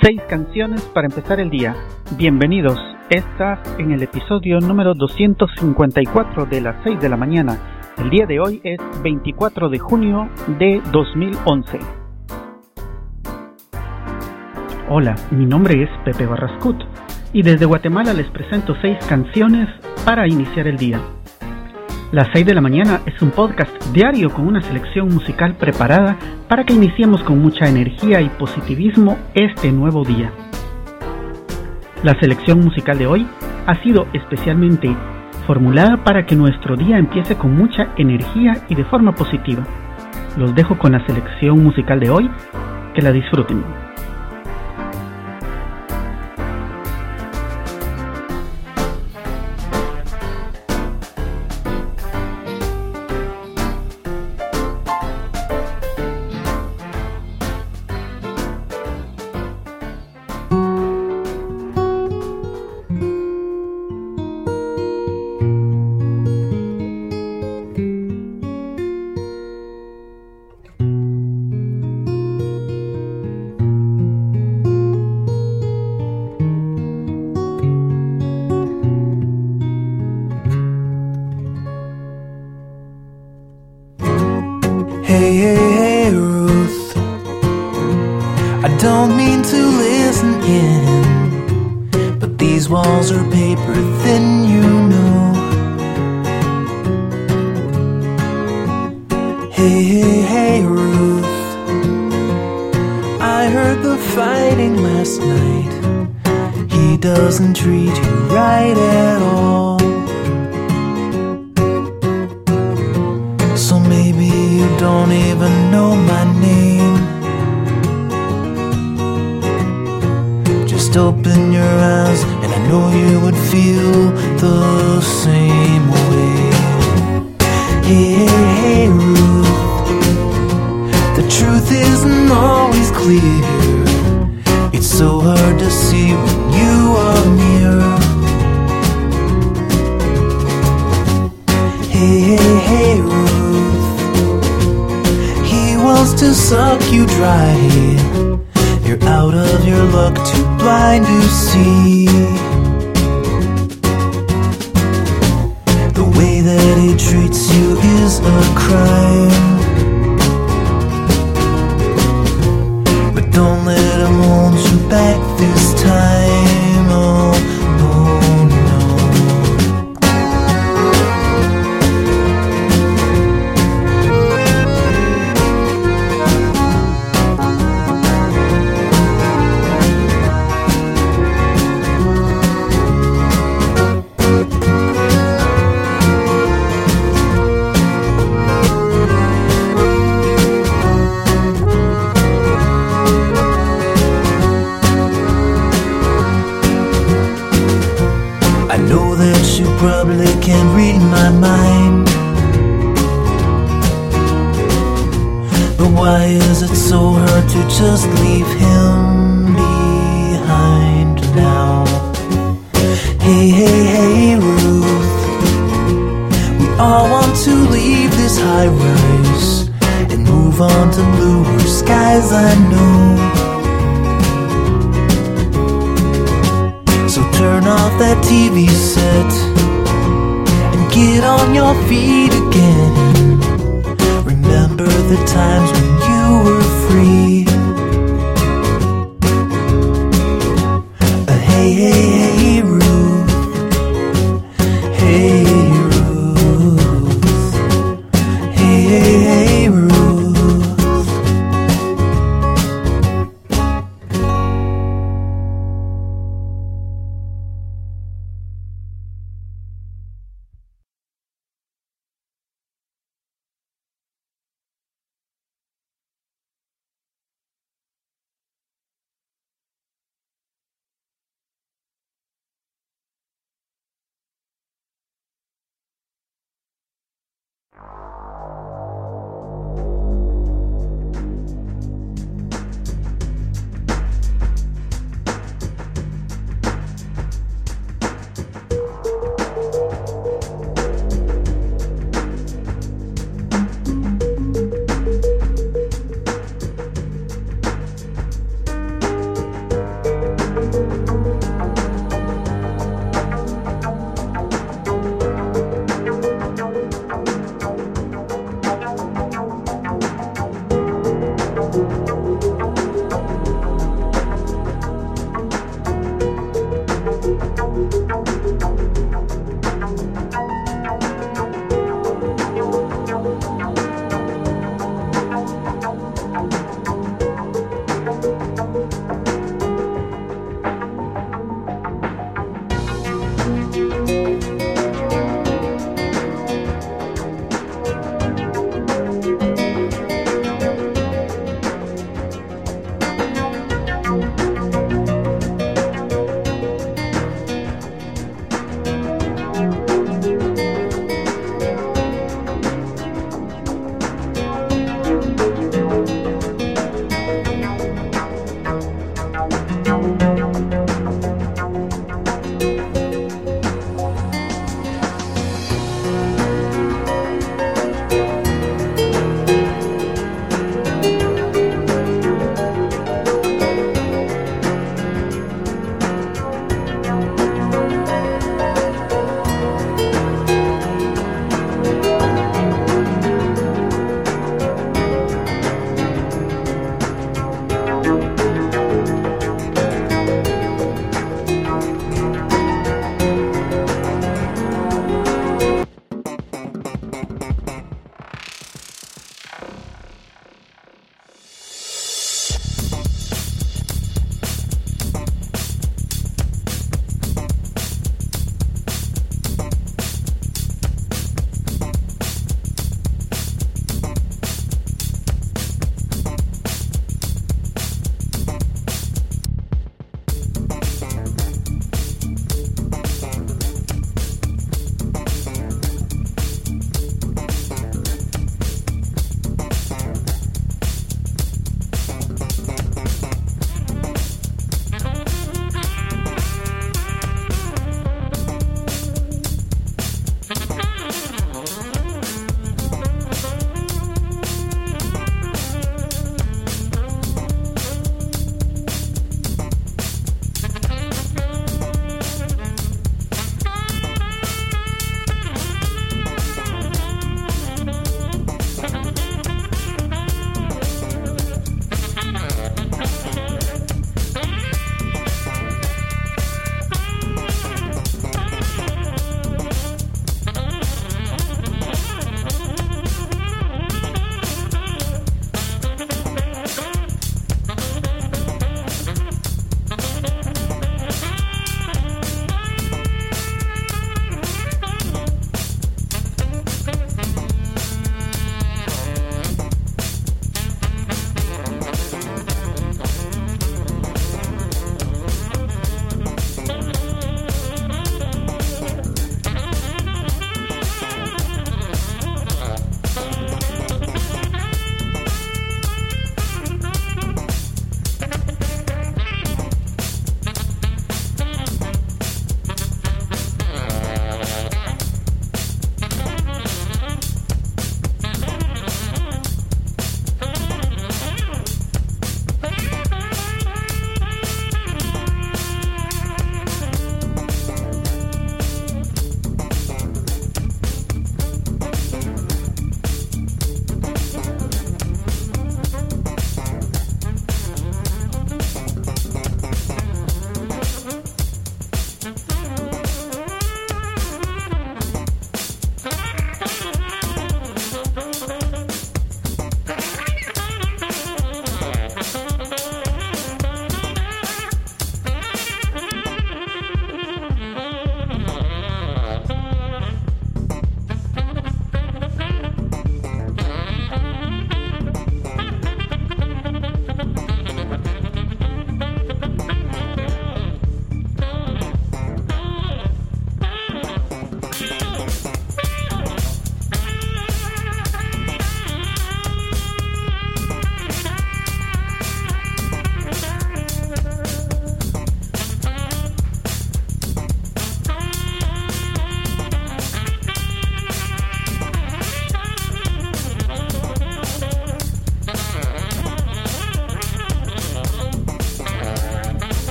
6 canciones para empezar el día. Bienvenidos, estás en el episodio número 254 de las 6 de la mañana. El día de hoy es 24 de junio de 2011. Hola, mi nombre es Pepe Barrascut y desde Guatemala les presento 6 canciones para iniciar el día. Las 6 de la mañana es un podcast diario con una selección musical preparada para que iniciemos con mucha energía y positivismo este nuevo día. La selección musical de hoy ha sido especialmente formulada para que nuestro día empiece con mucha energía y de forma positiva. Los dejo con la selección musical de hoy, que la disfruten. Hey, hey, hey, Ruth, I don't mean to listen in, but these walls are paper thin, you know. Hey, hey, hey, Ruth, I heard the fighting last night. He doesn't treat you right at all. So maybe you don't even know my name. Just open your eyes and I know you would feel the same way. Hey, hey, hey, Ruth, the truth isn't always clear. It's so hard to see when you are near. Hey, hey, hey, Ruth, he wants to suck you dry. You're out of your luck, too blind to see. The way that he treats you is a crime, but don't let him hold you back this time. Oh, no, no. I know that you probably can't read my mind, but why is it so hard to just leave him behind now? Hey, hey, hey, Ruth, we all want to leave this high rise and move on to bluer skies, I know. So turn off that TV set and get on your feet again. Remember the times when you were free. Hey, hey, hey, Ruth. Hey, Ruth. Hey, hey, hey, Ruth.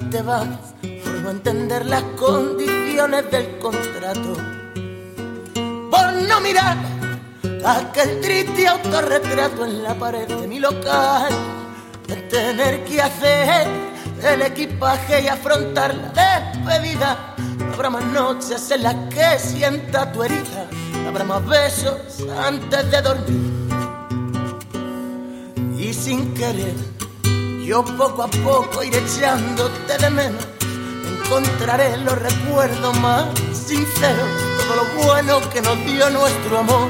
te vas por no entender las condiciones del contrato, por no mirar aquel triste autorretrato en la pared de mi local, de tener que hacer el equipaje y afrontar la despedida. No habrá más noches en las que sienta tu herida, no habrá más besos antes de dormir. Y sin querer, yo poco a poco iré echándote de menos. Encontraré los recuerdos más sinceros, todo lo bueno que nos dio nuestro amor.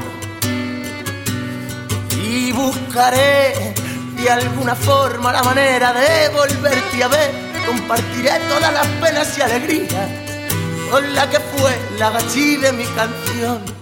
Y buscaré de alguna forma la manera de volverte a ver. Compartiré todas las penas y alegrías con la que fue la gachí de mi canción.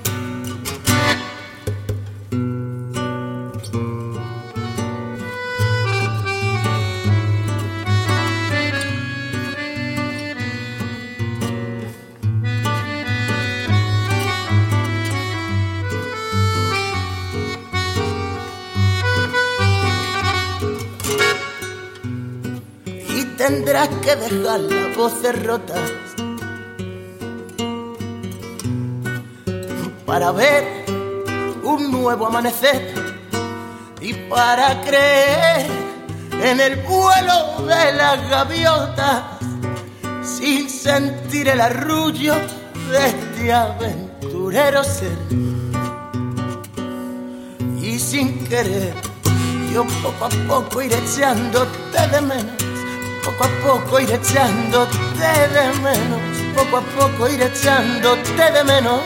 Tendrás que dejar las voces rotas para ver un nuevo amanecer y para creer en el vuelo de las gaviotas, sin sentir el arrullo de este aventurero ser. Y sin querer, yo poco a poco iré echándote de menos. Poco a poco iré echándote de menos, poco a poco iré echándote de menos.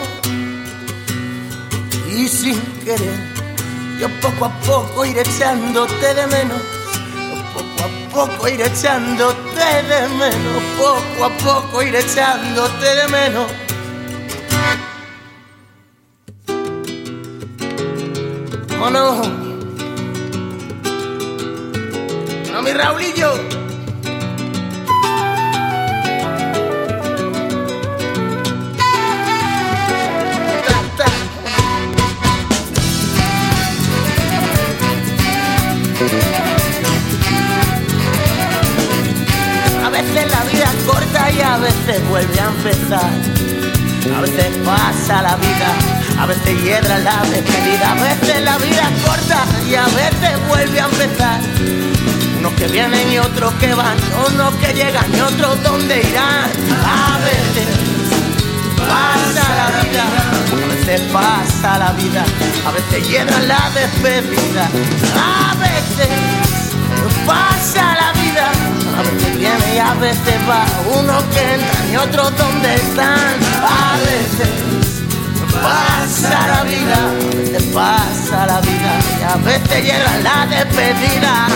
Y sin querer, yo poco a poco iré echándote de menos, poco a poco iré echándote de menos, poco a poco iré echándote de menos. ¿Cómo no? No, mi Raulillo. A veces la vida es corta y a veces vuelve a empezar. A veces pasa la vida, a veces hiedra la despedida. A veces la vida es corta y a veces vuelve a empezar. Unos que vienen y otros que van, unos que llegan y otros donde irán. A veces pasa la vida, a veces pasa la vida, a veces hiedra la despedida. A veces pasa la vida, a veces viene y a veces va. Unos que entran y otros donde están. A veces pasa la vida, a veces pasa la vida y a veces llega la despedida.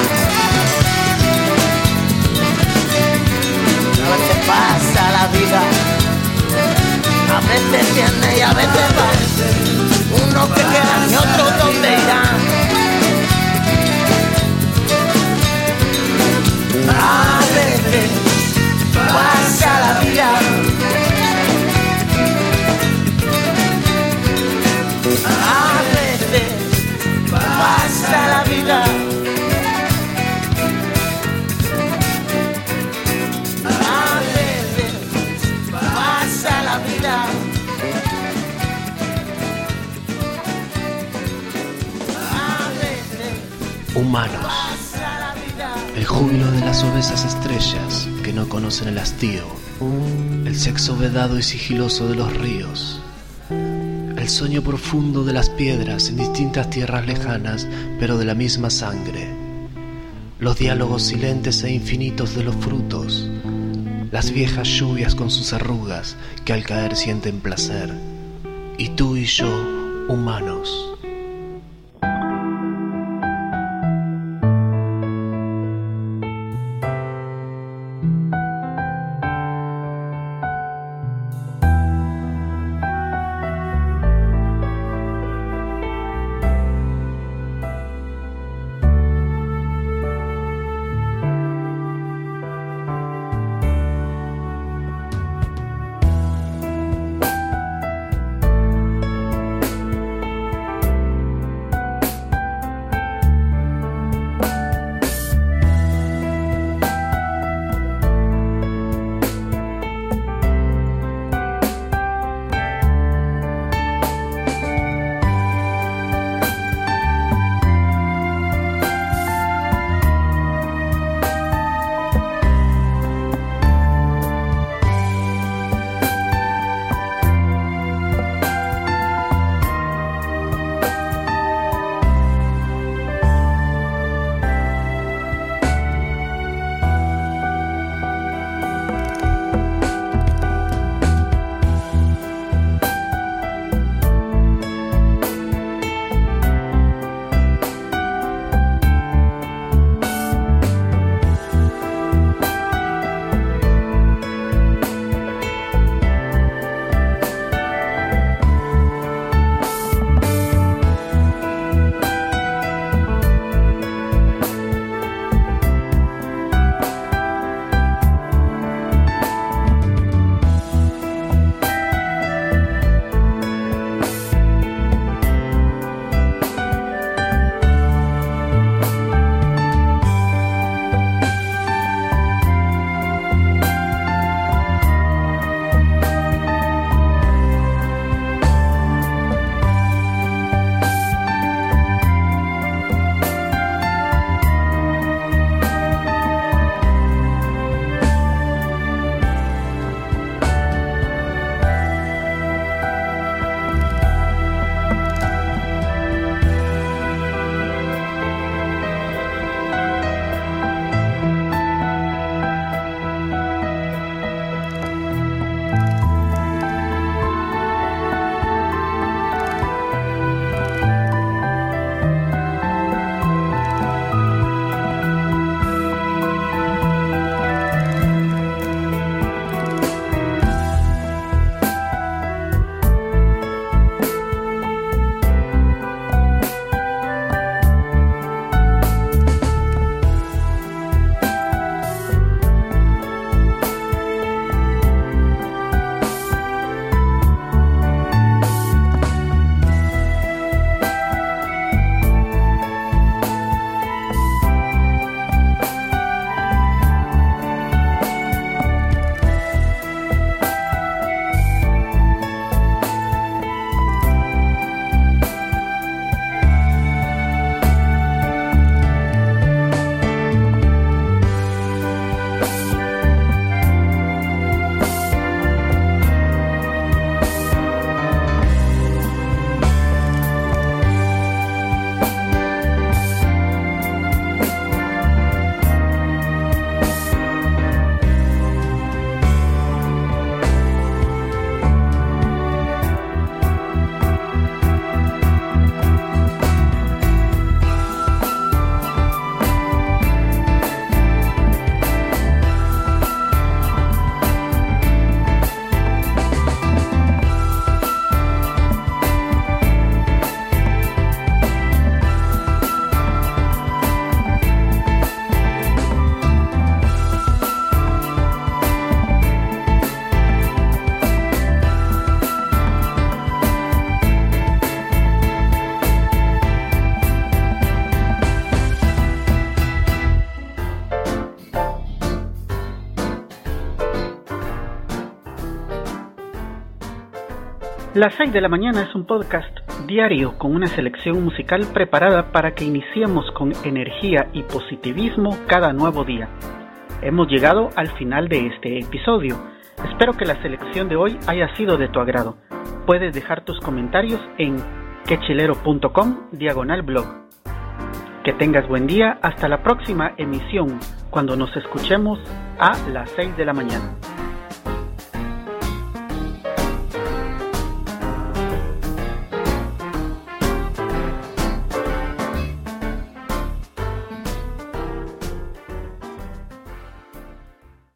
A veces pasa la vida, a veces viene y a veces va. Unos que quedan y otros donde irán. A veces pasa la vida, a veces pasa la vida, a veces pasa la vida, a veces humanos. El júbilo de las obesas estrellas que no conocen el hastío, el sexo vedado y sigiloso de los ríos, el sueño profundo de las piedras en distintas tierras lejanas, pero de la misma sangre, los diálogos silentes e infinitos de los frutos, las viejas lluvias con sus arrugas que al caer sienten placer, y tú y yo, humanos. Las 6 de la mañana es un podcast diario con una selección musical preparada para que iniciemos con energía y positivismo cada nuevo día. Hemos llegado al final de este episodio. Espero que la selección de hoy haya sido de tu agrado. Puedes dejar tus comentarios en quechilero.com/blog. Que tengas buen día, hasta la próxima emisión, cuando nos escuchemos a las 6 de la mañana.